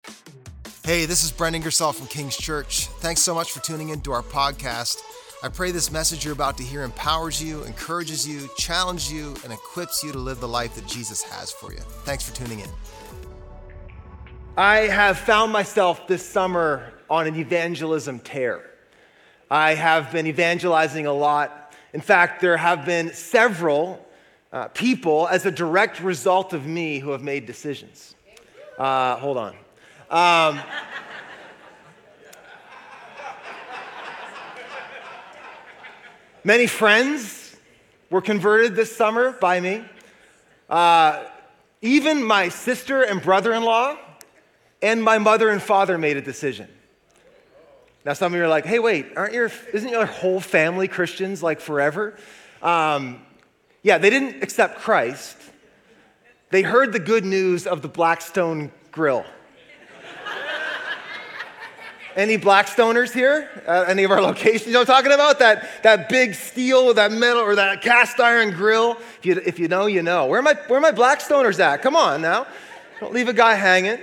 Hey, this is Brent Ingersoll from King's Church. Thanks so much for tuning into our podcast. I pray this message you're about to hear empowers you, encourages you, challenges you, and equips you to live the life that Jesus has for you. Thanks for tuning in. I have found myself this summer on an evangelism tear. I have been evangelizing a lot. In fact, there have been several people as a direct result of me who have made decisions. Hold on. Many friends were converted this summer by me. Even my sister and brother-in-law and my mother and father made a decision. Now some of you are like, hey, wait, isn't your whole family Christians like forever? Yeah, they didn't accept Christ. They heard the good news of the Blackstone Grill. Any Blackstoners here? Any of our locations? You know what I'm talking about? That big steel with that metal or that cast iron grill. If you know, you know. Where are my Blackstoners at? Come on now. Don't leave a guy hanging.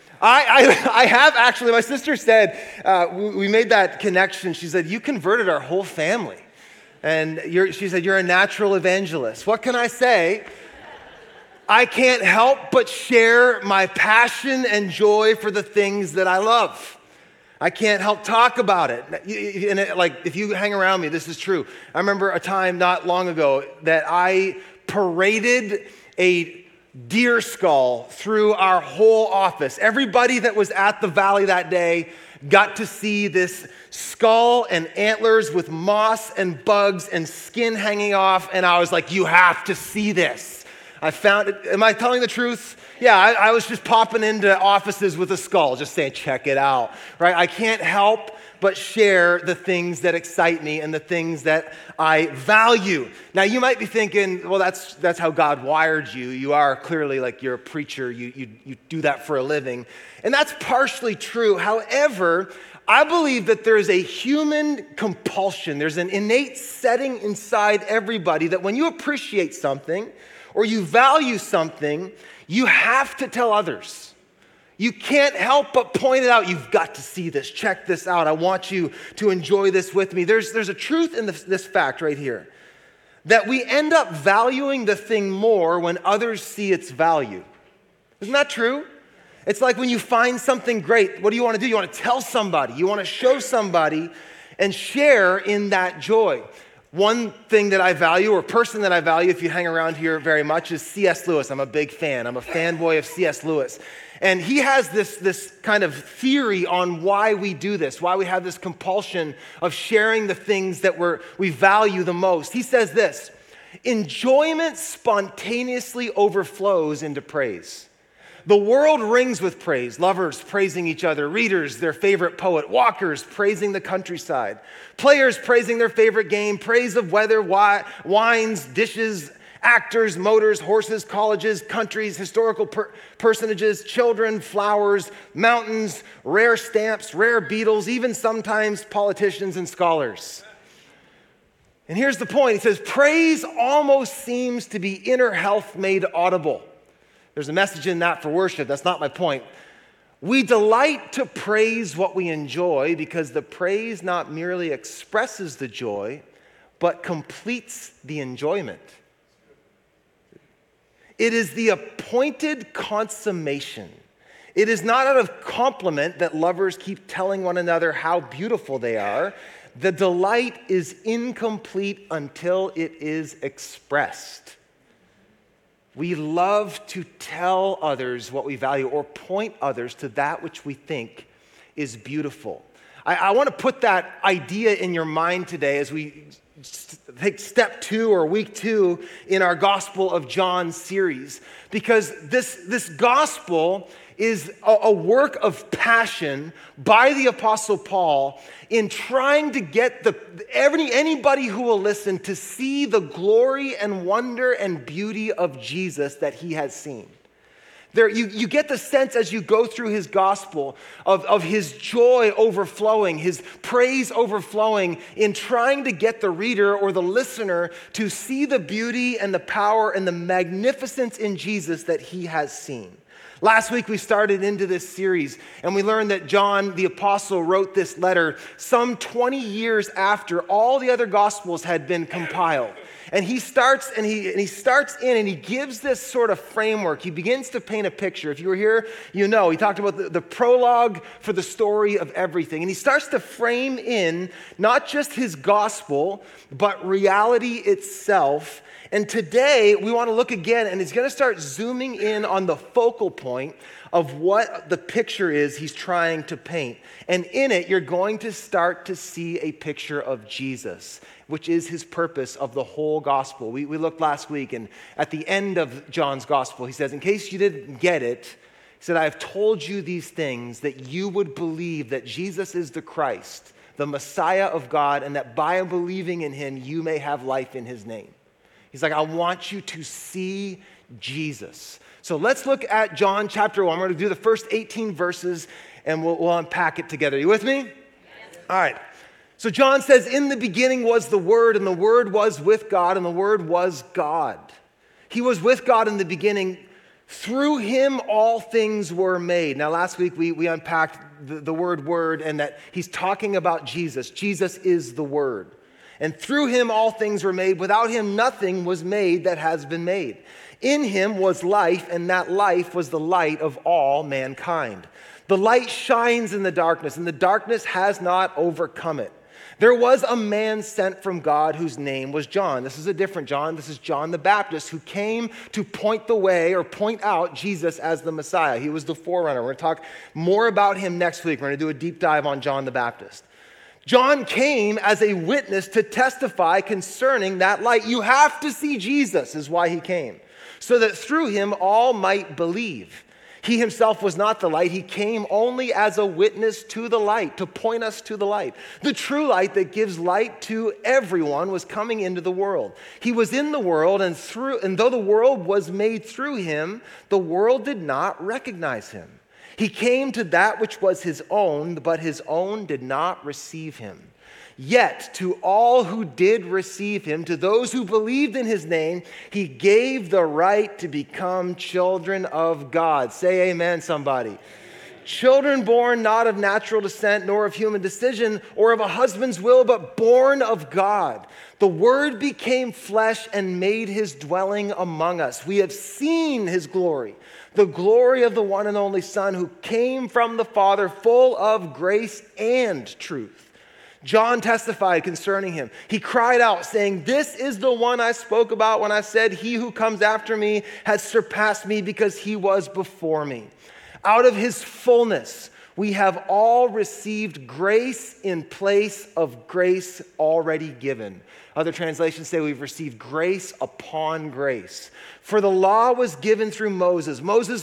I have actually, my sister said, we made that connection. She said, you converted our whole family. And she said, you're a natural evangelist. What can I say? I can't help but share my passion and joy for the things that I love. I can't help talk about it. And if you hang around me, this is true. I remember a time not long ago that I paraded a deer skull through our whole office. Everybody that was at the Valley that day got to see this skull and antlers with moss and bugs and skin hanging off. And I was like, you have to see this. I found it. Am I telling the truth? Yeah, I was just popping into offices with a skull, just saying, check it out, right? I can't help but share the things that excite me and the things that I value. Now, you might be thinking, well, that's how God wired you. You are clearly like you're a preacher. You do that for a living. And that's partially true. However, I believe that there is a human compulsion. There's an innate setting inside everybody that when you appreciate something or you value something, you have to tell others. You can't help but point it out. You've got to see this. Check this out. I want you to enjoy this with me. There's a truth in this fact right here, that we end up valuing the thing more when others see its value. Isn't that true? It's like when you find something great, what do? You want to tell somebody. You want to show somebody and share in that joy. One thing that I value, or person that I value, if you hang around here very much, is C.S. Lewis. I'm a big fan. I'm a fanboy of C.S. Lewis. And he has this kind of theory on why we do this, why we have this compulsion of sharing the things that we value the most. He says this: enjoyment spontaneously overflows into praise. The world rings with praise. Lovers praising each other, readers their favorite poet, walkers praising the countryside, players praising their favorite game, praise of weather, wines, dishes, actors, motors, horses, colleges, countries, historical personages, children, flowers, mountains, rare stamps, rare beetles, even sometimes politicians and scholars. And here's the point. He says, praise almost seems to be inner health made audible. There's a message in that for worship. That's not my point. We delight to praise what we enjoy because the praise not merely expresses the joy, but completes the enjoyment. It is the appointed consummation. It is not out of compliment that lovers keep telling one another how beautiful they are. The delight is incomplete until it is expressed. We love to tell others what we value or point others to that which we think is beautiful. I want to put that idea in your mind today as we take step 2 or week 2 in our Gospel of John series, because this gospel is a work of passion by the Apostle Paul in trying to get anybody who will listen to see the glory and wonder and beauty of Jesus that he has seen. You get the sense as you go through his gospel of his joy overflowing, his praise overflowing in trying to get the reader or the listener to see the beauty and the power and the magnificence in Jesus that he has seen. Last week we started into this series and we learned that John the Apostle wrote this letter some 20 years after all the other Gospels had been compiled. And he starts in and he gives this sort of framework. He begins to paint a picture. If you were here, you know, he talked about the prologue for the story of everything. And he starts to frame in not just his gospel, but reality itself. And today we want to look again, and he's going to start zooming in on the focal point of what the picture is he's trying to paint. And in it, you're going to start to see a picture of Jesus, which is his purpose of the whole gospel. We looked last week, and at the end of John's gospel, he says, in case you didn't get it, he said, I have told you these things that you would believe that Jesus is the Christ, the Messiah of God, and that by believing in him, you may have life in his name. He's like, I want you to see Jesus. So let's look at John chapter 1. We're going to do the first 18 verses, and we'll unpack it together. You with me? Yes. All right. So John says, in the beginning was the Word, and the Word was with God, and the Word was God. He was with God in the beginning. Through him all things were made. Now last week we unpacked the word word, and that he's talking about Jesus. Jesus is the Word. And through him all things were made. Without him nothing was made that has been made. In him was life, and that life was the light of all mankind. The light shines in the darkness, and the darkness has not overcome it. There was a man sent from God whose name was John. This is a different John. This is John the Baptist, who came to point the way or point out Jesus as the Messiah. He was the forerunner. We're going to talk more about him next week. We're going to do a deep dive on John the Baptist. John came as a witness to testify concerning that light. You have to see Jesus is why he came, so that through him all might believe. He himself was not the light. He came only as a witness to the light, to point us to the light. The true light that gives light to everyone was coming into the world. He was in the world, and though the world was made through him, the world did not recognize him. He came to that which was his own, but his own did not receive him. Yet to all who did receive him, to those who believed in his name, he gave the right to become children of God. Say amen, somebody. Children born not of natural descent, nor of human decision, or of a husband's will, but born of God. The Word became flesh and made his dwelling among us. We have seen his glory, the glory of the one and only Son who came from the Father, full of grace and truth. John testified concerning him. He cried out, saying, this is the one I spoke about when I said, he who comes after me has surpassed me because he was before me. Out of his fullness, we have all received grace in place of grace already given. Other translations say we've received grace upon grace. For the law was given through Moses.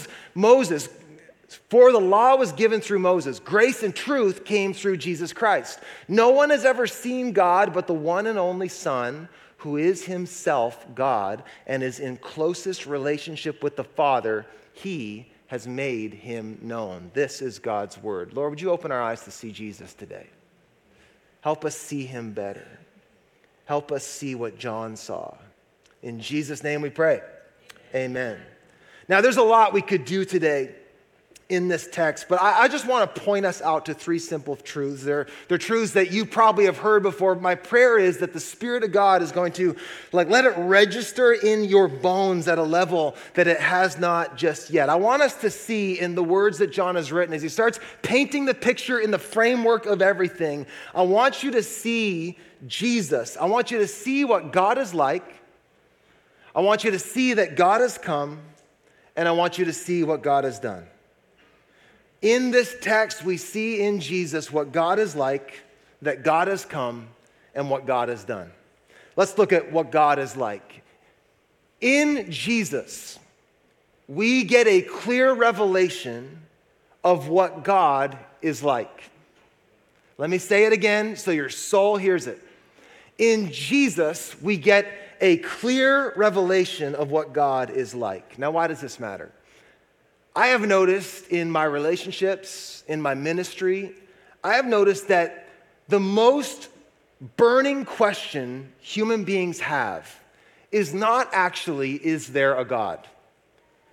For the law was given through Moses. Grace and truth came through Jesus Christ. No one has ever seen God but the one and only Son, who is himself God and is in closest relationship with the Father. He has made him known. This is God's word. Lord, would you open our eyes to see Jesus today? Help us see him better. Help us see what John saw. In Jesus' name we pray. Amen. Now, there's a lot we could do today in this text, but I just want to point us out to three simple truths. They're truths that you probably have heard before. My prayer is that the Spirit of God is going to let it register in your bones at a level that it has not just yet. I want us to see in the words that John has written, as he starts painting the picture in the framework of everything, I want you to see Jesus. I want you to see what God is like. I want you to see that God has come, and I want you to see what God has done. In this text, we see in Jesus what God is like, that God has come, and what God has done. Let's look at what God is like. In Jesus, we get a clear revelation of what God is like. Let me say it again so your soul hears it. In Jesus, we get a clear revelation of what God is like. Now, why does this matter? I have noticed in my relationships, in my ministry, I have noticed that the most burning question human beings have is not actually, is there a God?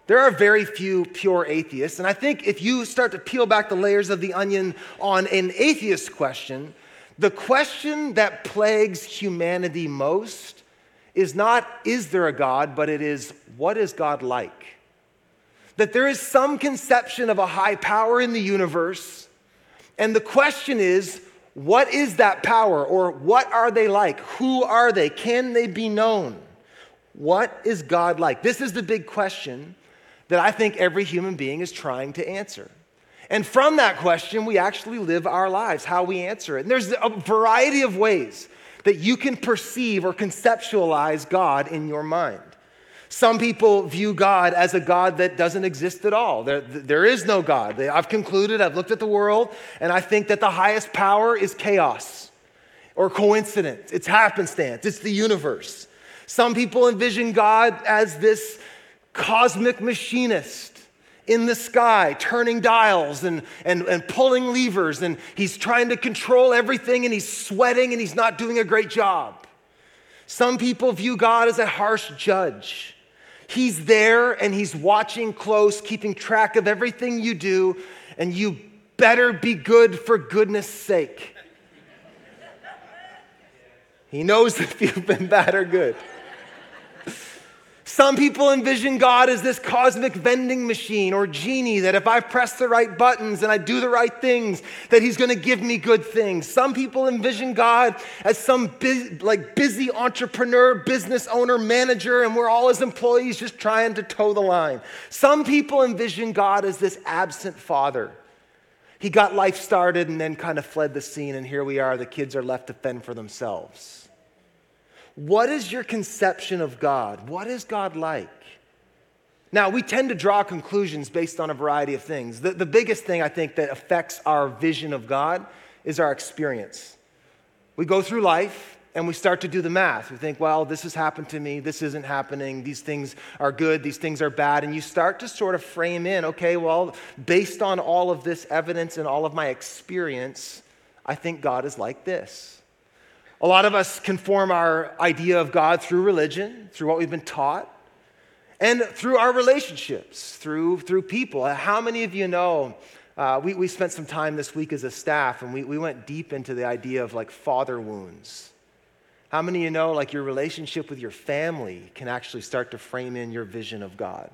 There are very few pure atheists, and I think if you start to peel back the layers of the onion on an atheist question, the question that plagues humanity most is not, is there a God, but it is, what is God like? That there is some conception of a high power in the universe, and the question is, what is that power, or what are they like? Who are they? Can they be known? What is God like? This is the big question that I think every human being is trying to answer. And from that question, we actually live our lives, how we answer it. And there's a variety of ways that you can perceive or conceptualize God in your mind. Some people view God as a God that doesn't exist at all. There is no God. I've concluded, I've looked at the world, and I think that the highest power is chaos or coincidence. It's happenstance. It's the universe. Some people envision God as this cosmic machinist in the sky, turning dials and pulling levers, and he's trying to control everything, and he's sweating, and he's not doing a great job. Some people view God as a harsh judge. He's there, and he's watching close, keeping track of everything you do, and you better be good for goodness sake. He knows if you've been bad or good. Some people envision God as this cosmic vending machine or genie that if I press the right buttons and I do the right things, that he's going to give me good things. Some people envision God as some busy entrepreneur, business owner, manager, and we're all his employees just trying to toe the line. Some people envision God as this absent father. He got life started and then kind of fled the scene, and here we are, the kids are left to fend for themselves. What is your conception of God? What is God like? Now, we tend to draw conclusions based on a variety of things. The biggest thing I think that affects our vision of God is our experience. We go through life and we start to do the math. We think, well, this has happened to me, this isn't happening, these things are good, these things are bad, and you start to sort of frame in, okay, well, based on all of this evidence and all of my experience, I think God is like this. A lot of us conform our idea of God through religion, through what we've been taught, and through our relationships, through people. How many of you know, we spent some time this week as a staff, and we went deep into the idea of like father wounds. How many of you know like your relationship with your family can actually start to frame in your vision of God?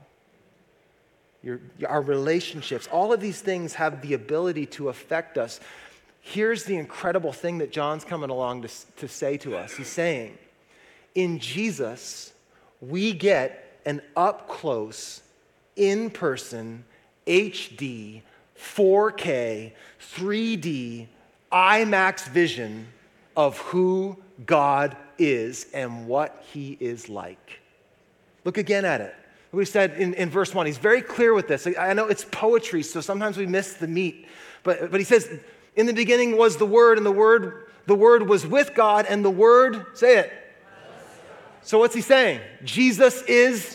Our relationships, all of these things have the ability to affect us. Here's the incredible thing that John's coming along to say to us. He's saying, in Jesus, we get an up-close, in-person, HD, 4K, 3D, IMAX vision of who God is and what he is like. Look again at it. We said in verse 1, he's very clear with this. I know it's poetry, so sometimes we miss the meat. But he says, in the beginning was the Word, and the Word was with God, and the Word, say it. So what's he saying? Jesus is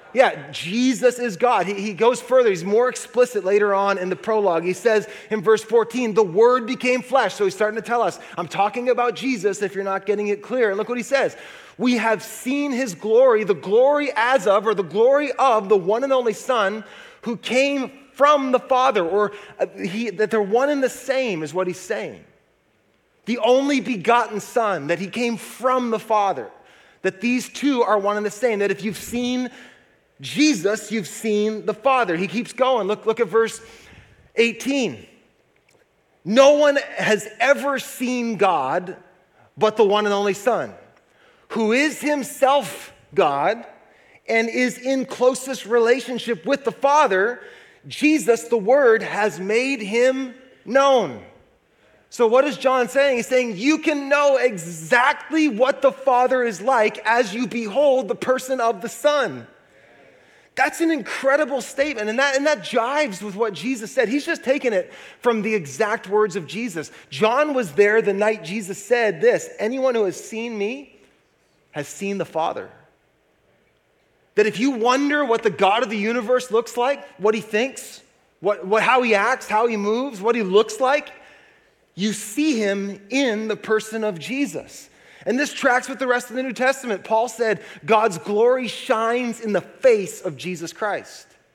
God. He goes further. He's more explicit later on in the prologue. He says in verse 14, the Word became flesh. So he's starting to tell us, I'm talking about Jesus if you're not getting it clear. And look what he says. We have seen his glory, the glory as of, or the glory of the one and only Son who came from the Father, or that they're one and the same is what he's saying. The only begotten Son, that he came from the Father, that these two are one and the same, that if you've seen Jesus, you've seen the Father. He keeps going. Look at verse 18. No one has ever seen God but the one and only Son, who is himself God and is in closest relationship with the Father. Jesus, the Word, has made him known. So what is John saying? He's saying you can know exactly what the Father is like as you behold the person of the Son. That's an incredible statement, and that jives with what Jesus said. He's just taken it from the exact words of Jesus. John was there the night Jesus said this, anyone who has seen me has seen the Father. That if you wonder what the God of the universe looks like, what he thinks, how he acts, how he moves, what he looks like, you see him in the person of Jesus. And this tracks with the rest of the New Testament. Paul said, God's glory shines in the face of Jesus Christ.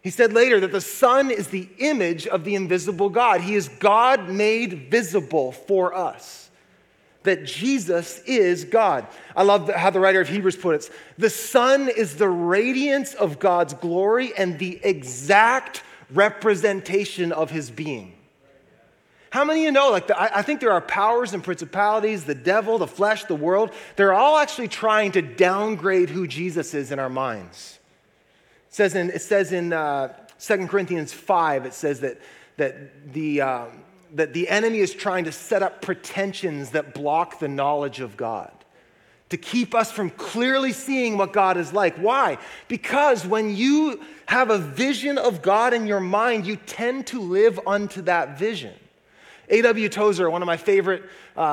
He said later that the Son is the image of the invisible God. He is God made visible for us. That Jesus is God. I love how the writer of Hebrews put it. The Son is the radiance of God's glory and the exact representation of his being. How many of you know, I think there are powers and principalities, the devil, the flesh, the world, they're all actually trying to downgrade who Jesus is in our minds. It says in 2 Corinthians 5, it says that the enemy is trying to set up pretensions that block the knowledge of God, to keep us from clearly seeing what God is like. Why? Because when you have a vision of God in your mind, you tend to live unto that vision. A.W. Tozer, one of my favorite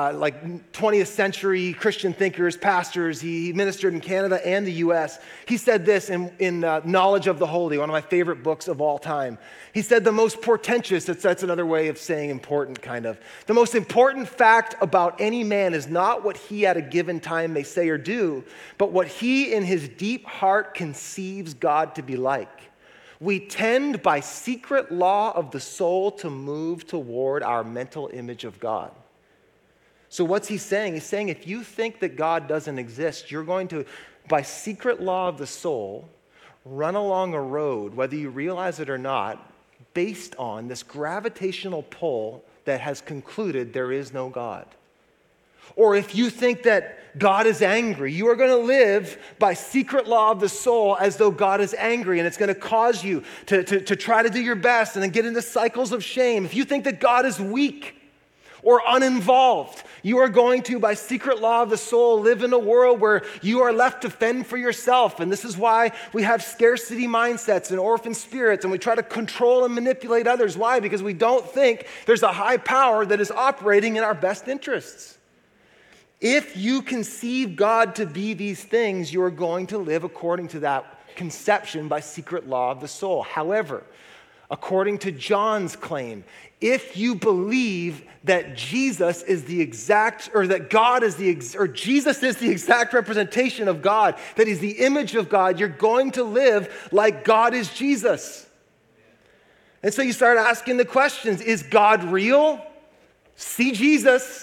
20th century Christian thinkers, pastors, he ministered in Canada and the U.S. He said this in Knowledge of the Holy, one of my favorite books of all time. He said the most portentous, that's another way of saying important kind of, the most important fact about any man is not what he at a given time may say or do, but what he in his deep heart conceives God to be like. We tend by secret law of the soul to move toward our mental image of God. So what's he saying? He's saying if you think that God doesn't exist, you're going to, by secret law of the soul, run along a road, whether you realize it or not, based on this gravitational pull that has concluded there is no God. Or if you think that God is angry, you are going to live by secret law of the soul as though God is angry, and it's going to cause you to try to do your best and then get into cycles of shame. If you think that God is weak or uninvolved, you are going to, by secret law of the soul, live in a world where you are left to fend for yourself. And this is why we have scarcity mindsets and orphan spirits, and we try to control and manipulate others. Why? Because we don't think there's a high power that is operating in our best interests. If you conceive God to be these things, you are going to live according to that conception by secret law of the soul. However, according to John's claim, if you believe that Jesus is the exact, or that God is or Jesus is the exact representation of God, that he's the image of God, you're going to live like God is Jesus. And so you start asking the questions, is God real? See Jesus.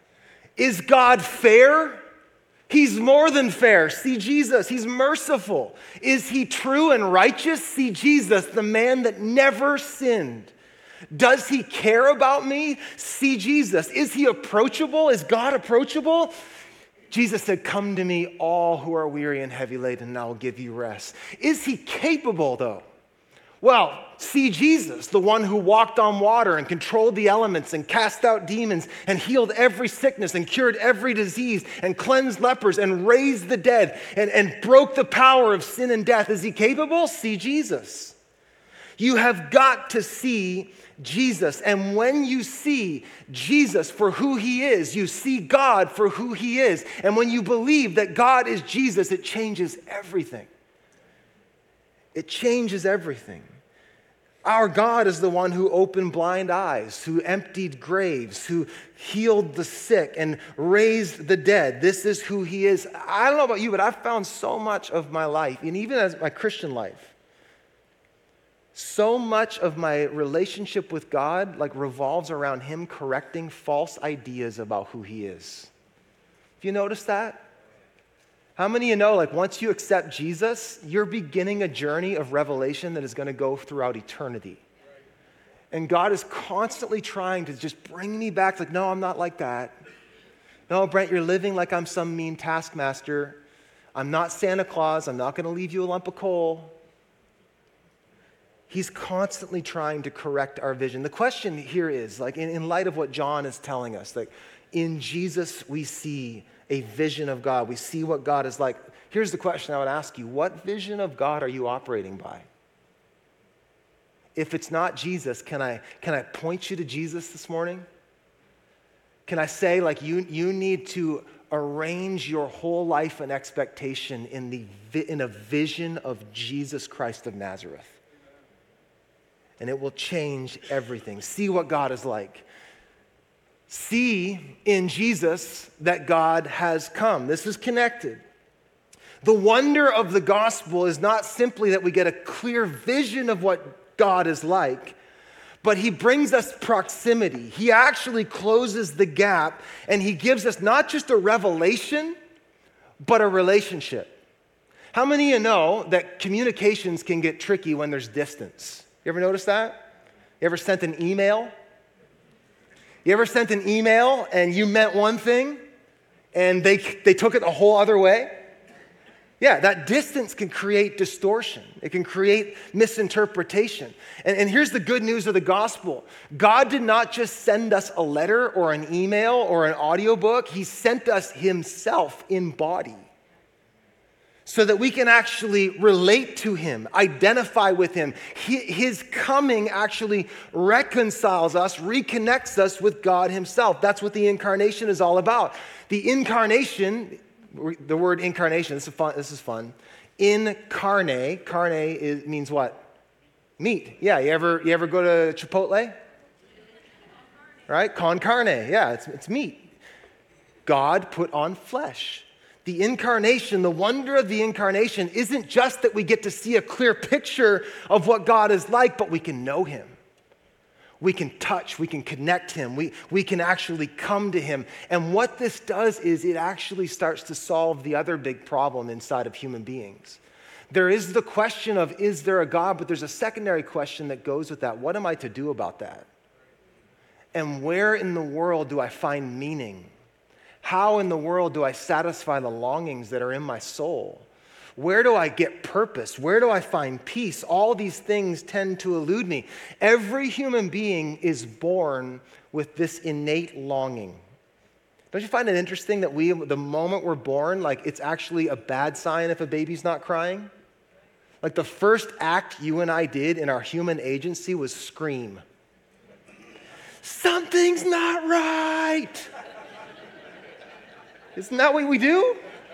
Is God fair? He's more than fair. See Jesus. He's merciful. Is he true and righteous? See Jesus, the man that never sinned. Does he care about me? See Jesus. Is he approachable? Is God approachable? Jesus said, come to me, all who are weary and heavy laden, and I will give you rest. Is he capable, though? Well, see Jesus, the one who walked on water and controlled the elements and cast out demons and healed every sickness and cured every disease and cleansed lepers and raised the dead and broke the power of sin and death. Is he capable? See Jesus. You have got to see Jesus. And when you see Jesus for who he is, you see God for who he is. And when you believe that God is Jesus, it changes everything. It changes everything. Our God is the one who opened blind eyes, who emptied graves, who healed the sick and raised the dead. This is who he is. I don't know about you, but I've found so much of my life, and even as my Christian life, so much of my relationship with God revolves around him correcting false ideas about who he is. Have you noticed that? How many of you know, once you accept Jesus, you're beginning a journey of revelation that is going to go throughout eternity. And God is constantly trying to just bring me back, no, I'm not like that. No, Brent, you're living like I'm some mean taskmaster. I'm not Santa Claus. I'm not going to leave you a lump of coal. He's constantly trying to correct our vision. The question here is, in light of what John is telling us, in Jesus we see a vision of God. We see what God is like. Here's the question I would ask you. What vision of God are you operating by? If it's not Jesus, can I point you to Jesus this morning? Can I say, you need to arrange your whole life and expectation in a vision of Jesus Christ of Nazareth? And it will change everything. See what God is like. See in Jesus that God has come. This is connected. The wonder of the gospel is not simply that we get a clear vision of what God is like, but he brings us proximity. He actually closes the gap, and he gives us not just a revelation, but a relationship. How many of you know that communications can get tricky when there's distance? You ever notice that? You ever sent an email? You ever sent an email and you meant one thing and they took it a whole other way? Yeah, that distance can create distortion. It can create misinterpretation. And here's the good news of the gospel. God did not just send us a letter or an email or an audiobook. He sent us himself in body so that we can actually relate to him, identify with him. His coming actually reconciles us, reconnects us with God himself. That's what the incarnation is all about. The incarnation, the word incarnation, this is fun. Carne means what? Meat. Yeah, you ever go to Chipotle? Right? Con carne. Yeah, it's meat. God put on flesh. The incarnation, the wonder of the incarnation isn't just that we get to see a clear picture of what God is like, but we can know him. We can touch, we can connect him, we can actually come to him. And what this does is it actually starts to solve the other big problem inside of human beings. There is the question of, is there a God? But there's a secondary question that goes with that. What am I to do about that? And where in the world do I find meaning? How in the world do I satisfy the longings that are in my soul? Where do I get purpose? Where do I find peace? All these things tend to elude me. Every human being is born with this innate longing. Don't you find it interesting that the moment we're born, like it's actually a bad sign if a baby's not crying? Like the first act you and I did in our human agency was scream. Something's not right. Isn't that what we do?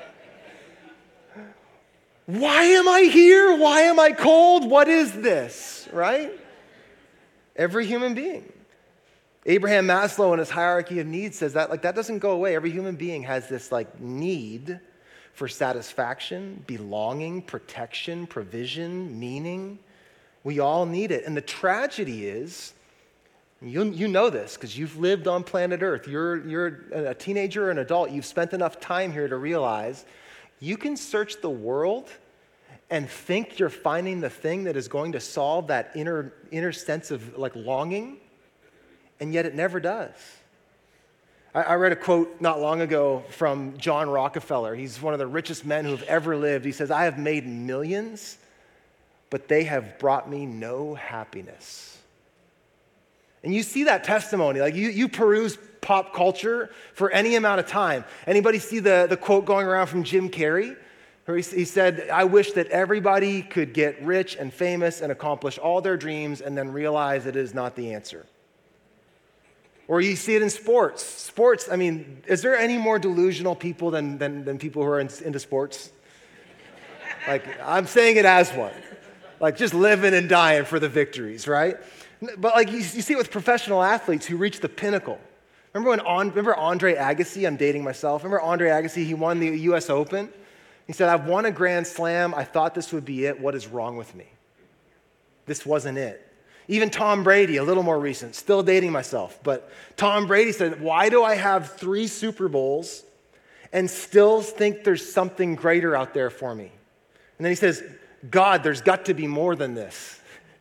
Why am I here? Why am I cold? What is this? Right? Every human being. Abraham Maslow in his hierarchy of needs says that that doesn't go away. Every human being has this need for satisfaction, belonging, protection, provision, meaning. We all need it. And the tragedy is, you know this because you've lived on planet Earth. You're a teenager or an adult. You've spent enough time here to realize you can search the world and think you're finding the thing that is going to solve that inner sense of longing, and yet it never does. I read a quote not long ago from John Rockefeller. He's one of the richest men who have ever lived. He says, "I have made millions, but they have brought me no happiness." And you see that testimony, you peruse pop culture for any amount of time. Anybody see the quote going around from Jim Carrey? Where he said, "I wish that everybody could get rich and famous and accomplish all their dreams and then realize it is not the answer." Or you see it in sports. Sports, is there any more delusional people than people who are into sports? I'm saying it as one. Just living and dying for the victories, right? But you see it with professional athletes who reach the pinnacle. Remember Andre Agassi? I'm dating myself. Remember Andre Agassi? He won the U.S. Open. He said, "I've won a Grand Slam. I thought this would be it. What is wrong with me?" This wasn't it. Even Tom Brady, a little more recent, still dating myself, but Tom Brady said, "Why do I have 3 Super Bowls and still think there's something greater out there for me?" And then he says, "God, there's got to be more than this."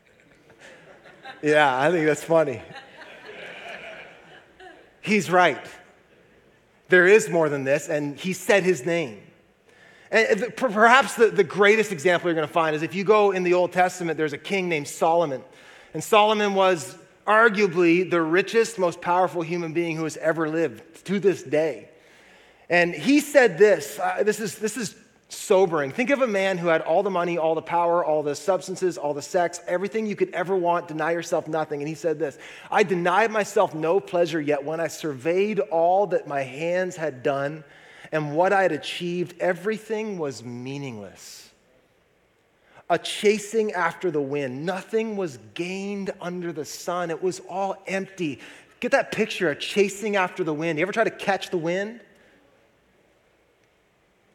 Yeah, I think that's funny. He's right. There is more than this, and he said his name. And perhaps the greatest example you're going to find is if you go in the Old Testament, there's a king named Solomon. And Solomon was arguably the richest, most powerful human being who has ever lived to this day. And he said this, this is sobering. Think of a man who had all the money, all the power, all the substances, all the sex, everything you could ever want, deny yourself nothing. And he said this, "I denied myself no pleasure, yet when I surveyed all that my hands had done and what I had achieved, everything was meaningless. A chasing after the wind. Nothing was gained under the sun. It was all empty." Get that picture, a chasing after the wind. You ever try to catch the wind?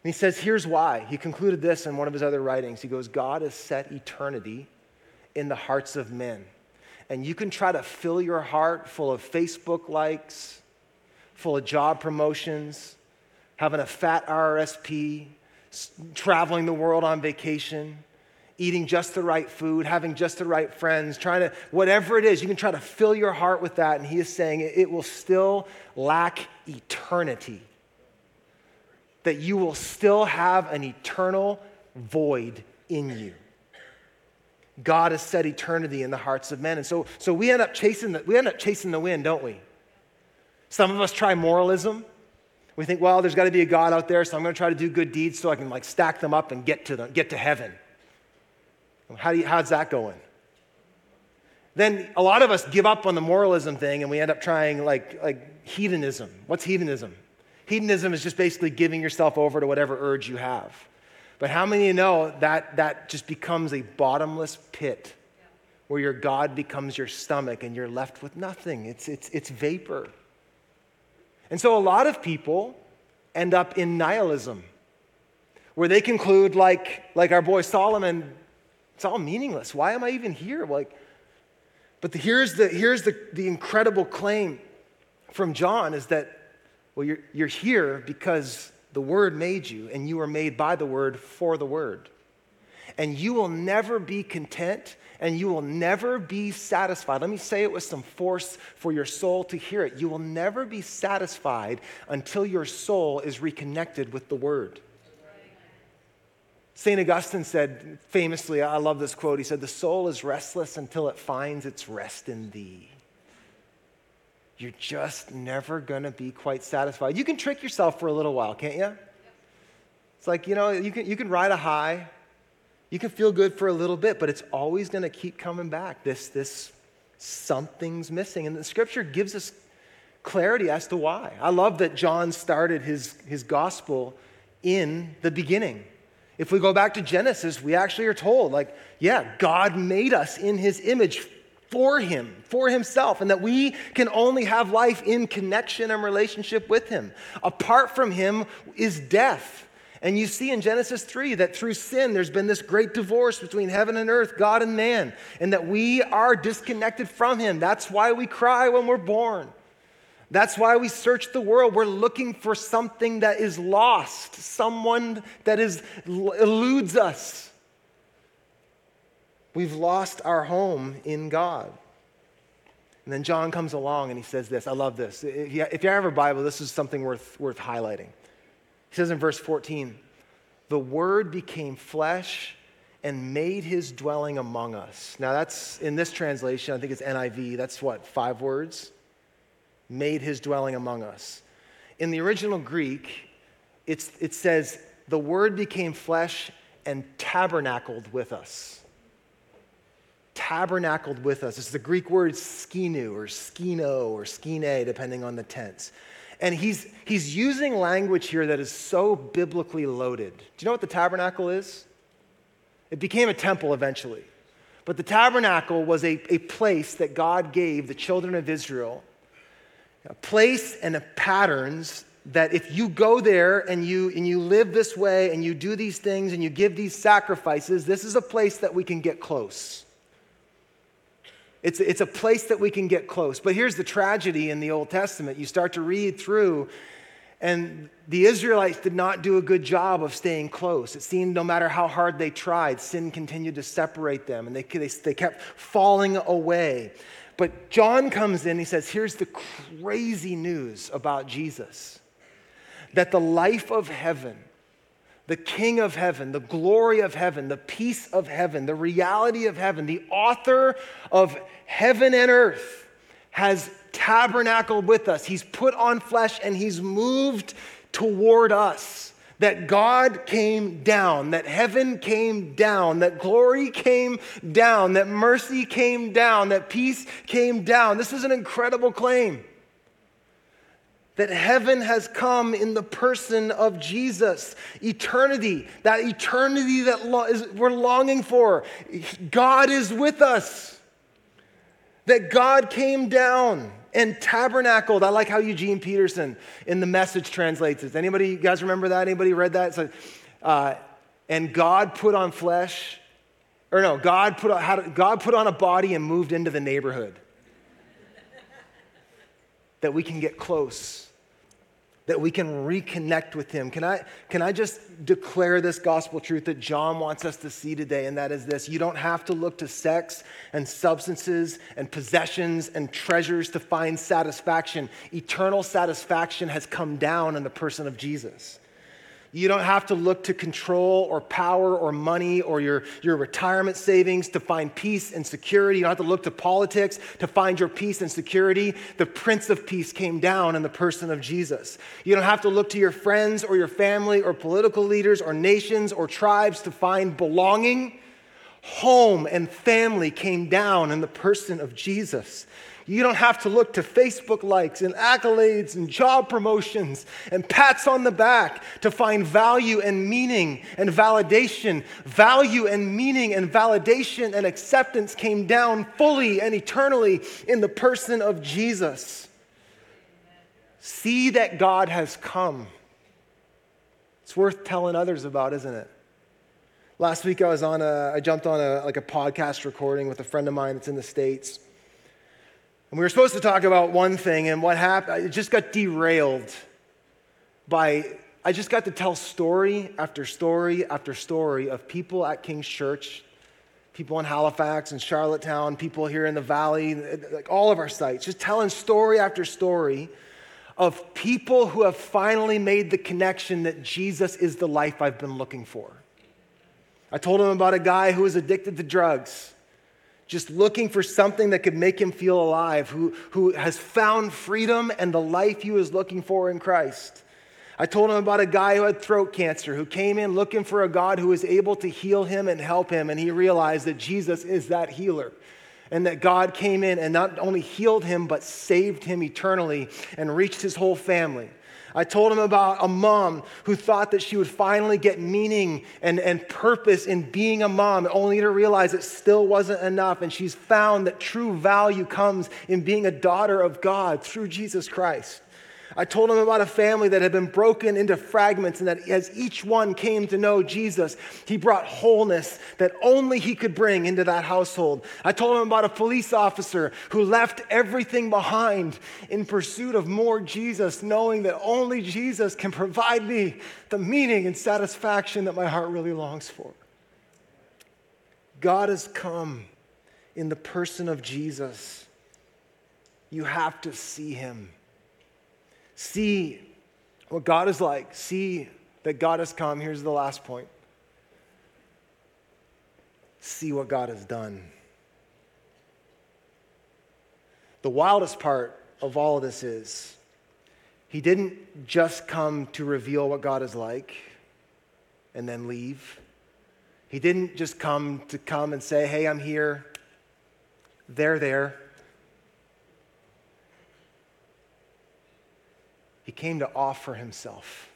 he says, here's why. He concluded this in one of his other writings. He goes, God has set eternity in the hearts of men. And you can try to fill your heart full of Facebook likes, full of job promotions, having a fat RRSP, traveling the world on vacation, eating just the right food, having just the right friends, whatever it is, you can try to fill your heart with that. And he is saying it will still lack eternity. That you will still have an eternal void in you. God has set eternity in the hearts of men. And so we end up chasing the wind, don't we? Some of us try moralism. We think, well, there's got to be a God out there, so I'm going to try to do good deeds so I can stack them up and get to heaven. How's that going? Then a lot of us give up on the moralism thing and we end up trying like hedonism. What's hedonism? Hedonism is just basically giving yourself over to whatever urge you have. But how many of you know that just becomes a bottomless pit where your God becomes your stomach and you're left with nothing? It's vapor. And so a lot of people end up in nihilism, where they conclude like our boy Solomon, it's all meaningless. Why am I even here? But here's the incredible claim from John is that, well, you're here because the Word made you, and you were made by the Word for the Word. And you will never be content, and you will never be satisfied. Let me say it with some force for your soul to hear it. You will never be satisfied until your soul is reconnected with the Word. St. Augustine said famously, I love this quote, he said, the soul is restless until it finds its rest in thee. You're just never going to be quite satisfied. You can trick yourself for a little while, can't you? It's like, you can ride a high. You can feel good for a little bit, but it's always going to keep coming back. This something's missing. And the scripture gives us clarity as to why. I love that John started his gospel in the beginning. If we go back to Genesis, we actually are told, God made us in his image for him, for himself, and that we can only have life in connection and relationship with him. Apart from him is death. And you see in Genesis 3 that through sin, there's been this great divorce between heaven and earth, God and man, and that we are disconnected from him. That's why we cry when we're born. That's why we search the world. We're looking for something that is lost, someone that eludes us. We've lost our home in God. And then John comes along and he says this. I love this. If you have a Bible, this is something worth highlighting. He says in verse 14, the Word became flesh and made his dwelling among us. Now that's, in this translation, I think it's NIV, that's 5 words? Made his dwelling among us. In the original Greek, it says, the Word became flesh and tabernacled with us. Tabernacled with us. It's the Greek word skinu or skino or skine, depending on the tense. And he's using language here that is so biblically loaded. Do you know what the tabernacle is? It became a temple eventually. But the tabernacle was a place that God gave the children of Israel, a place and a patterns that if you go there and you live this way and you do these things and you give these sacrifices, this is a place that we can get close. It's a place that we can get close. But here's the tragedy in the Old Testament. You start to read through, and the Israelites did not do a good job of staying close. It seemed no matter how hard they tried, sin continued to separate them, and they kept falling away. But John comes in, he says, here's the crazy news about Jesus, that the life of heaven, the King of heaven, the glory of heaven, the peace of heaven, the reality of heaven, the author of heaven and earth has tabernacled with us. He's put on flesh and he's moved toward us. That God came down, that heaven came down, that glory came down, that mercy came down, that peace came down. This is an incredible claim. That heaven has come in the person of Jesus. Eternity, that we're longing for. God is with us. That God came down and tabernacled. I like how Eugene Peterson in the Message translates it. Anybody, you guys remember that? Anybody read that? It's like, and God put on flesh, or no, God put on a body and moved into the neighborhood. That we can get close, that we can reconnect with him. Can I just declare this gospel truth that John wants us to see today, and that is this: you don't have to look to sex and substances and possessions and treasures to find satisfaction. Eternal satisfaction has come down in the person of Jesus. You don't have to look to control or power or money or your retirement savings to find peace and security. You don't have to look to politics to find your peace and security. The Prince of Peace came down in the person of Jesus. You don't have to look to your friends or your family or political leaders or nations or tribes to find belonging. Home and family came down in the person of Jesus. You don't have to look to Facebook likes and accolades and job promotions and pats on the back to find value and meaning and validation. Value and meaning and validation and acceptance came down fully and eternally in the person of Jesus. See that God has come. It's worth telling others about, isn't it? Last week I jumped on a podcast recording with a friend of mine that's in the States. And we were supposed to talk about one thing, and what happened, it just got derailed I just got to tell story after story after story of people at King's Church, people in Halifax and Charlottetown, people here in the Valley, like all of our sites, just telling story after story of people who have finally made the connection that Jesus is the life I've been looking for. I told him about a guy who was addicted to drugs, just looking for something that could make him feel alive, who has found freedom and the life he was looking for in Christ. I told him about a guy who had throat cancer, who came in looking for a God who was able to heal him and help him, and he realized that Jesus is that healer, and that God came in and not only healed him, but saved him eternally and reached his whole family. I told him about a mom who thought that she would finally get meaning and purpose in being a mom, only to realize it still wasn't enough. And she's found that true value comes in being a daughter of God through Jesus Christ. I told him about a family that had been broken into fragments, and that as each one came to know Jesus, he brought wholeness that only he could bring into that household. I told him about a police officer who left everything behind in pursuit of more Jesus, knowing that only Jesus can provide me the meaning and satisfaction that my heart really longs for. God has come in the person of Jesus. You have to see him. See what God is like. See that God has come. Here's the last point. See what God has done. The wildest part of all of this is he didn't just come to reveal what God is like and then leave. He didn't just come and say, hey, I'm here. They're there. He came to offer himself.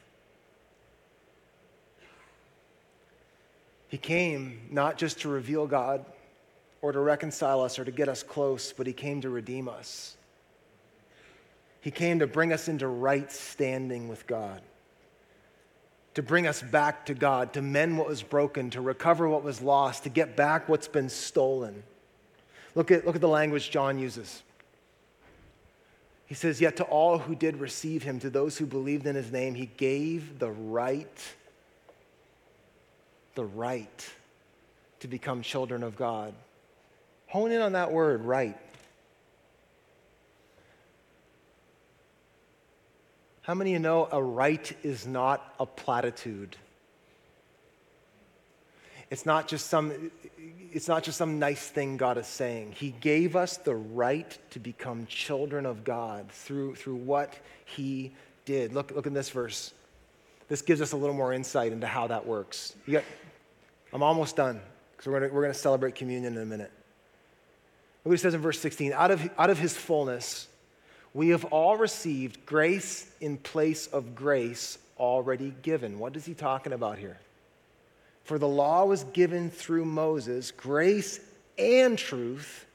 He came not just to reveal God or to reconcile us or to get us close, but he came to redeem us. He came to bring us into right standing with God, to bring us back to God, to mend what was broken, to recover what was lost, to get back what's been stolen. Look at the language John uses. He says, yet to all who did receive him, to those who believed in his name, he gave the right to become children of God. Hone in on that word, right. How many of you know a right is not a platitude? It's not just some nice thing God is saying. He gave us the right to become children of God through what he did. Look at this verse. This gives us a little more insight into how that works. I'm almost done, because we're going to celebrate communion in a minute. Look what he says in verse 16. Out of his fullness, we have all received grace in place of grace already given. What is he talking about here? For the law was given through Moses, grace and truth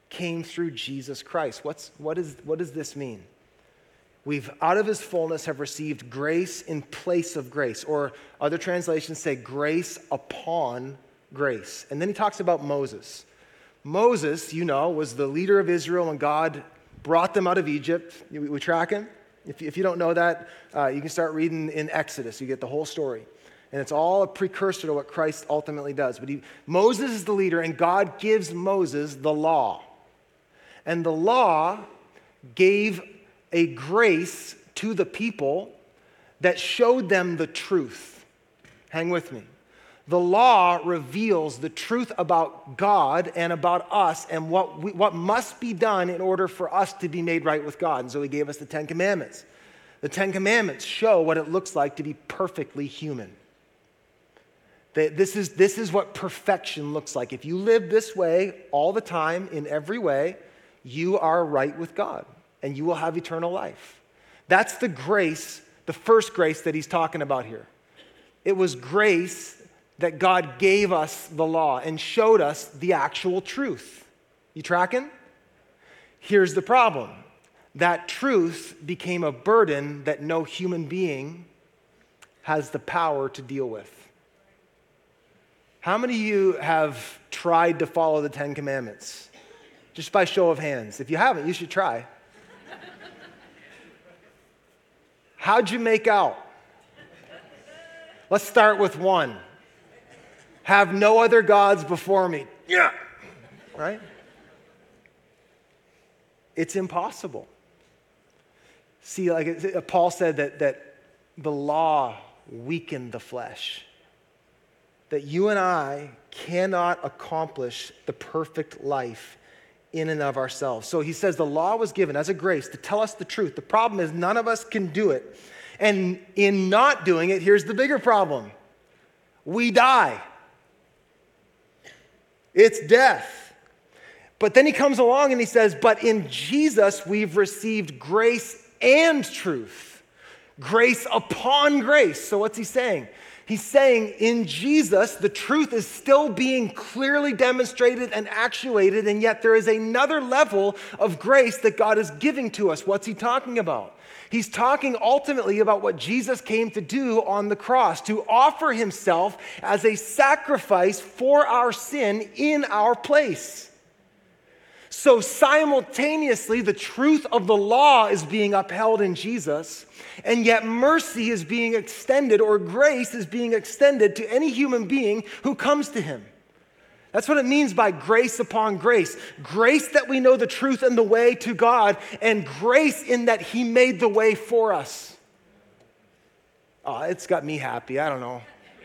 came through Jesus Christ. What does this mean? We've, out of his fullness, have received grace in place of grace. Or other translations say grace upon grace. And then he talks about Moses. Moses, was the leader of Israel when God brought them out of Egypt. We tracking? If you don't know that, you can start reading in Exodus. You get the whole story. And it's all a precursor to what Christ ultimately does. But Moses is the leader, and God gives Moses the law. And the law gave a grace to the people that showed them the truth. Hang with me. The law reveals the truth about God and about us and what must be done in order for us to be made right with God. And so he gave us the Ten Commandments. The Ten Commandments show what it looks like to be perfectly human. This is what perfection looks like. If you live this way all the time, in every way, you are right with God and you will have eternal life. That's the grace, the first grace that he's talking about here. It was grace that God gave us the law and showed us the actual truth. You tracking? Here's the problem. That truth became a burden that no human being has the power to deal with. How many of you have tried to follow the Ten Commandments? Just by show of hands. If you haven't, you should try. How'd you make out? Let's start with one. Have no other gods before me. Yeah. Right? It's impossible. See, like Paul said that the law weakened the flesh. That you and I cannot accomplish the perfect life in and of ourselves. So he says the law was given as a grace to tell us the truth. The problem is none of us can do it. And in not doing it, here's the bigger problem. We die. It's death. But then he comes along and he says, but in Jesus we've received grace and truth. Grace upon grace. So what's he saying? He's saying in Jesus, the truth is still being clearly demonstrated and actuated, and yet there is another level of grace that God is giving to us. What's he talking about? He's talking ultimately about what Jesus came to do on the cross, to offer himself as a sacrifice for our sin in our place. So simultaneously, the truth of the law is being upheld in Jesus, and yet mercy is being extended, or grace is being extended to any human being who comes to him. That's what it means by grace upon grace. Grace that we know the truth and the way to God, and grace in that he made the way for us. Oh, it's got me happy. I don't know.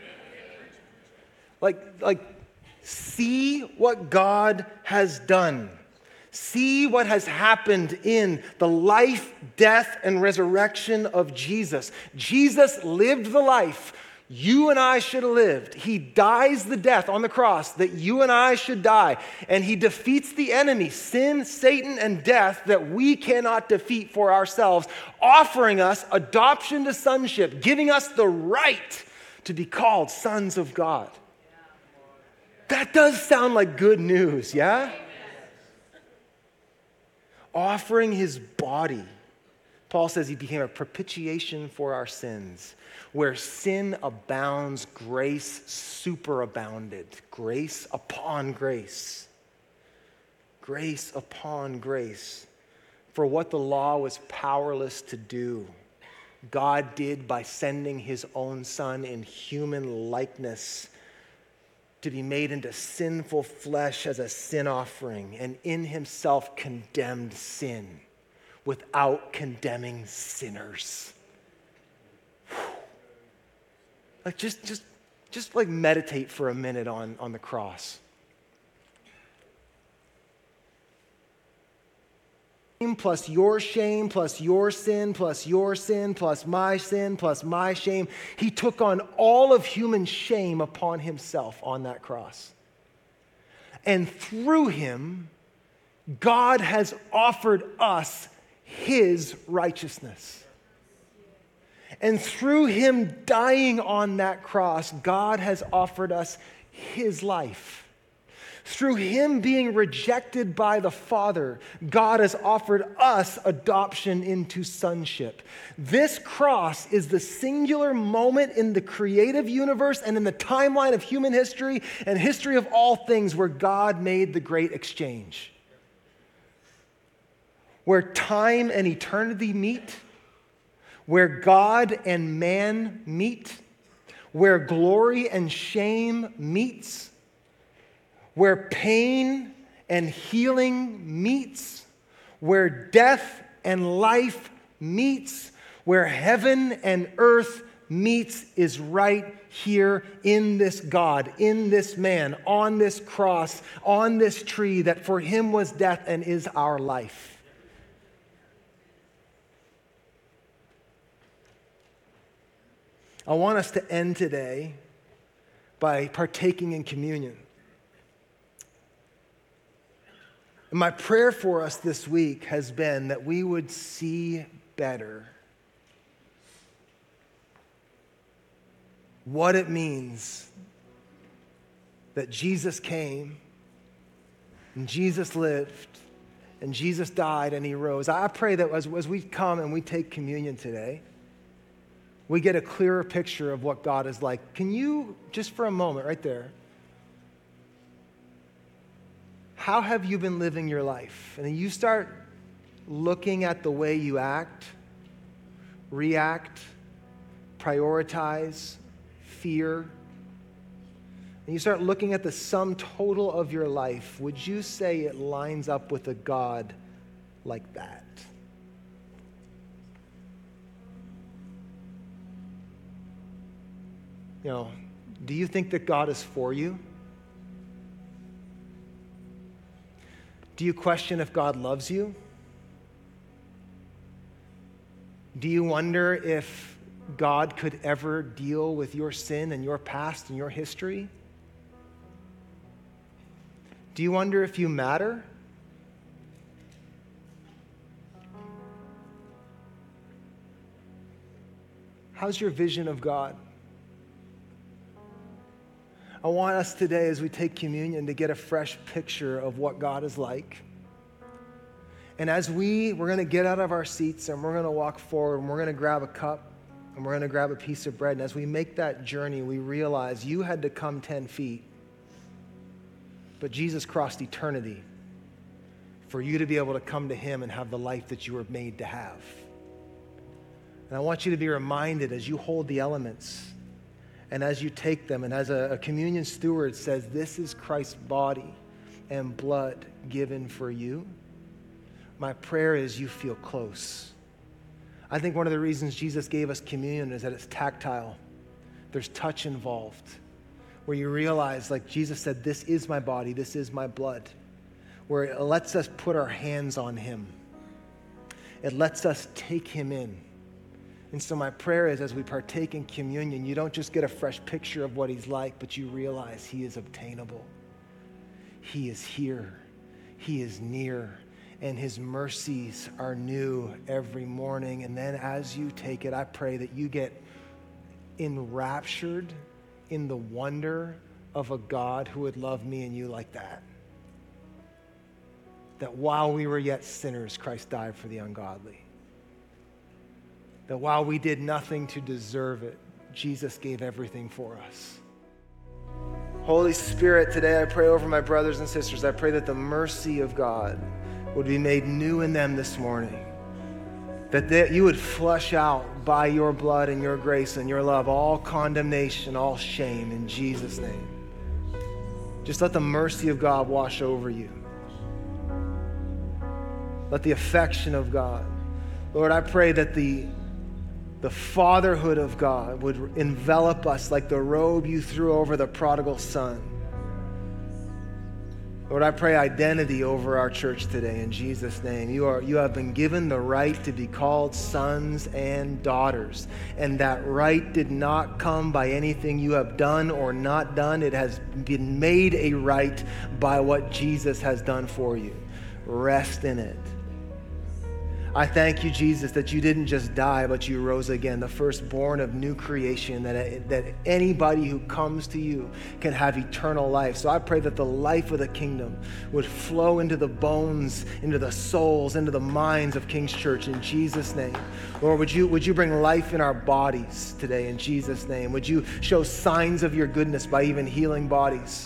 Like, see what God has done. See what has happened in the life, death, and resurrection of Jesus. Jesus lived the life you and I should have lived. He dies the death on the cross that you and I should die. And he defeats the enemy, sin, Satan, and death that we cannot defeat for ourselves, offering us adoption to sonship, giving us the right to be called sons of God. That does sound like good news, yeah? Offering his body. Paul says he became a propitiation for our sins. Where sin abounds, grace superabounded. Grace upon grace. Grace upon grace. For what the law was powerless to do, God did by sending his own Son in human likeness to be made into sinful flesh as a sin offering, and in himself condemned sin without condemning sinners. Like just like meditate for a minute on the cross. Plus your shame, plus your sin, plus your sin, plus my sin, plus my shame. He took on all of human shame upon himself on that cross. And through him, God has offered us his righteousness. And through him dying on that cross, God has offered us his life. Through him being rejected by the Father, God has offered us adoption into sonship. This cross is the singular moment in the creative universe and in the timeline of human history and history of all things where God made the great exchange. Where time and eternity meet, where God and man meet, where glory and shame meets, where pain and healing meets, where death and life meets, where heaven and earth meets is right here in this God, in this man, on this cross, on this tree that for him was death and is our life. I want us to end today by partaking in communion. My prayer for us this week has been that we would see better what it means that Jesus came and Jesus lived and Jesus died and he rose. I pray that as we come and we take communion today, we get a clearer picture of what God is like. Can you, just for a moment right there, how have you been living your life? And then you start looking at the way you act, react, prioritize, fear, and you start looking at the sum total of your life. Would you say it lines up with a God like that? You know, do you think that God is for you? Do you question if God loves you? Do you wonder if God could ever deal with your sin and your past and your history? Do you wonder if you matter? How's your vision of God? I want us today, as we take communion, to get a fresh picture of what God is like. And as we're going to get out of our seats and we're going to walk forward and we're going to grab a cup and we're going to grab a piece of bread. And as we make that journey, we realize you had to come 10 feet, but Jesus crossed eternity for you to be able to come to him and have the life that you were made to have. And I want you to be reminded as you hold the elements and as you take them, and as a communion steward says, this is Christ's body and blood given for you. My prayer is you feel close. I think one of the reasons Jesus gave us communion is that it's tactile. There's touch involved, where you realize, like Jesus said, this is my body, this is my blood, where it lets us put our hands on him. It lets us take him in. And so my prayer is, as we partake in communion, you don't just get a fresh picture of what he's like, but you realize he is obtainable. He is here. He is near. And his mercies are new every morning. And then as you take it, I pray that you get enraptured in the wonder of a God who would love me and you like that. That while we were yet sinners, Christ died for the ungodly. That while we did nothing to deserve it, Jesus gave everything for us. Holy Spirit, today I pray over my brothers and sisters. I pray that the mercy of God would be made new in them this morning. That you would flush out by your blood and your grace and your love all condemnation, all shame in Jesus' name. Just let the mercy of God wash over you. Let the affection of God. Lord, I pray that the fatherhood of God would envelop us like the robe you threw over the prodigal son. Lord, I pray identity over our church today in Jesus' name. You have been given the right to be called sons and daughters. And that right did not come by anything you have done or not done. It has been made a right by what Jesus has done for you. Rest in it. I thank you, Jesus, that you didn't just die, but you rose again, the firstborn of new creation, that anybody who comes to you can have eternal life. So I pray that the life of the kingdom would flow into the bones, into the souls, into the minds of King's Church in Jesus' name. Lord, would you bring life in our bodies today in Jesus' name? Would you show signs of your goodness by even healing bodies?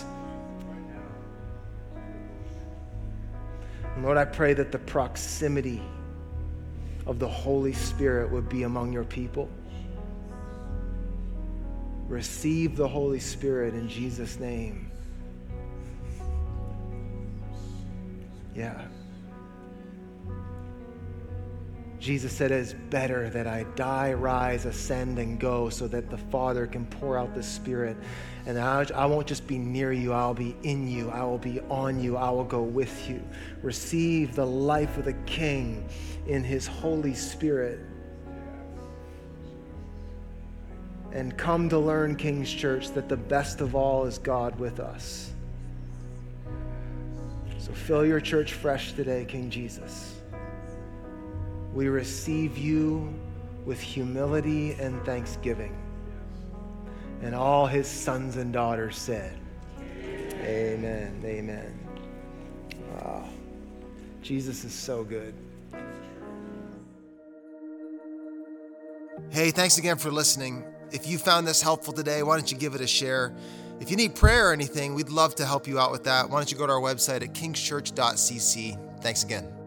And Lord, I pray that the proximity of the Holy Spirit would be among your people. Receive the Holy Spirit in Jesus' name. Yeah. Jesus said, it is better that I die, rise, ascend, and go so that the Father can pour out the Spirit. And I won't just be near you, I'll be in you. I will be on you. I will go with you. Receive the life of the King in his Holy Spirit. And come to learn, King's Church, that the best of all is God with us. So fill your church fresh today, King Jesus. We receive you with humility and thanksgiving. And all his sons and daughters said, amen, amen. Wow. Jesus is so good. Hey, thanks again for listening. If you found this helpful today, why don't you give it a share? If you need prayer or anything, we'd love to help you out with that. Why don't you go to our website at kingschurch.cc. Thanks again.